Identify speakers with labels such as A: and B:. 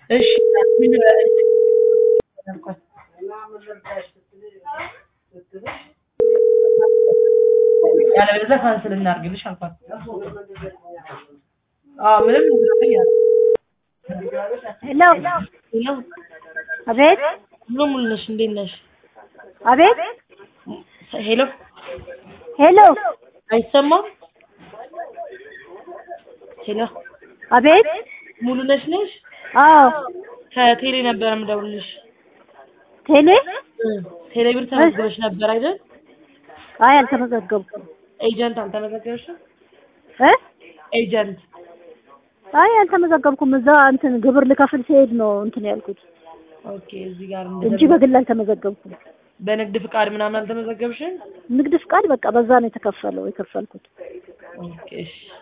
A: እሺ ምን ያለ በዛ ካንሰል እናርግልሽ አልኳት ምንም
B: ሄሎ
A: ሄሎ
B: አቤት
A: ምን ነሽ እንዴት ነሽ
B: አቤት
A: ሄሎ
B: ሄሎ
A: አይሰማም ሄሎ
B: አቤት
A: ሙሉ ነሽ ነሽ
B: አዎ
A: ከቴሌ ነበር የምደውልልሽ ቴሌ ብር ተመዝግበሽ ነበር አይደል
B: አይ አልተመዘገብኩም
A: ኤጀንት አልተመዘገብሽም ኤጀንት
B: አይ አልተመዘገብኩም እዛ እንትን ግብር ልከፍል ሲሄድ ነው እንትን ያልኩት
A: ኦኬ እዚህ ጋር
B: እንጂ በግል አልተመዘገብኩም
A: በንግድ ፍቃድ ምናምን አልተመዘገብሽም
B: ንግድ ፍቃድ በቃ በዛ ነው የከፈልኩት
A: ኦኬ እሺ